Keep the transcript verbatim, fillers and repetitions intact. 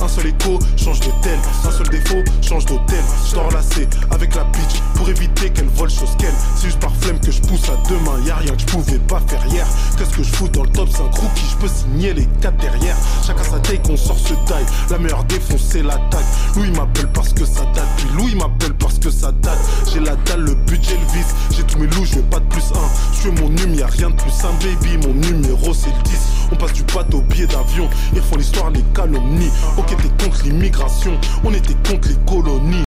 Un seul écho, change de tel. Un seul défaut, change d'hôtel. Je dors lassé avec la bitch pour éviter qu'elle vole chose qu'elle. C'est juste par flemme que je pousse à deux mains. Y'a rien que je pouvais pas faire hier. Qu'est-ce que je fous dans le top cinq rookies? Je peux signer les quatre derrière. Chacun sa taille qu'on sort ce taille. La meilleure défonce c'est l'attaque. Louis m'appelle parce que ça date. Puis Louis m'appelle parce que ça date. J'ai la dalle, le budget, le vice. J'ai tous mes loups, je veux pas de plus un. Je suis mon num, y'a rien de plus simple baby. Mon numéro c'est le dix. On passe du bateau au billet d'avion. Ils font l'histoire, les calomnies. Ok t'es contre l'immigration, on était contre les colonies.